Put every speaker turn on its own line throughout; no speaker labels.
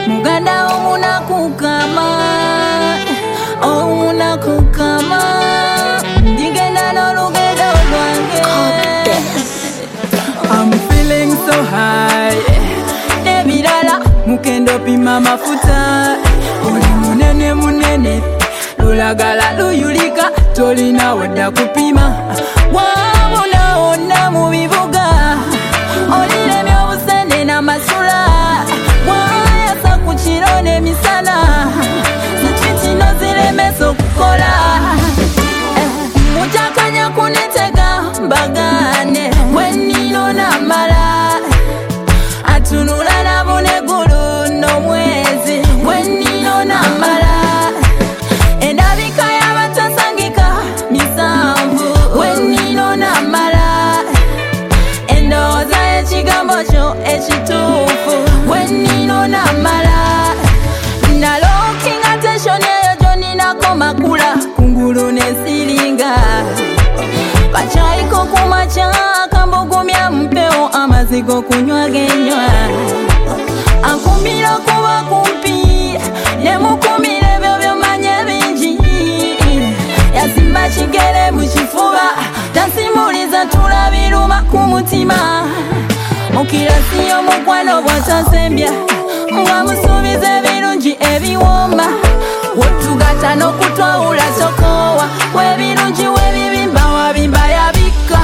muganda omunakukama omunakukama ndigenda n'olugendo lwange. I'm feeling so high nebirala mukendo pima mafuta oli munene munene lulagala luyulika tolina wadda kupima wawunaona mu bibuga olilemye obusende n'amasula wayasa ku kiro n'emisana zikitino ziremesa okukola mutakanya kunitega mbagane wenino namala atunula nabo negulu n'omwezi wenino namala endabika y'abatasangika misanvu wenino namala endowooza y'ekigambo kyo ekituufu wenino namala nalooking attention eyo gyoninako makula kungulu nesiringa kakyayiko kumakya kambugumya mpewo amazigo kunywa genywa ankumira kuba kumpi nemukumira ebyo byomanye bingi yasimba kigere mu kifuba tasimuliza tulabiruma ku mutima mukirasiyo mukwano bwatasembya nga musuubiza ebirungi ebiwomba wotugata n'okutwawula sokowa webirungi webibimba wabimba yabika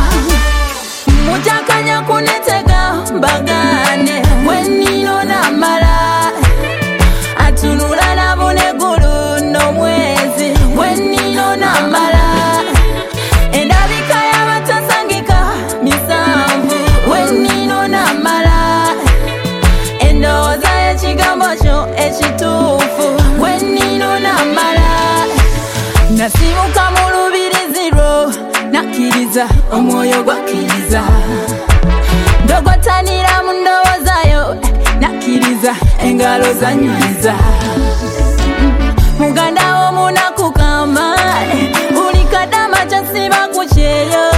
mutakanya kunitega mbagane wenino namala atunula nabo negulu n'omwezi wenino namala endabika y'abatasangika misanvu wenino namala endowooza y'ekigambo kyo ekituufu wenino namala nasibuka mu lubirizi lwo nakkiriza omwoyo gwakkiriza ndogotanira mu ndowoozayo nakkiriza engalo zanyuliza muganda wo munakukama buli kadama kyasiba ku kyeyo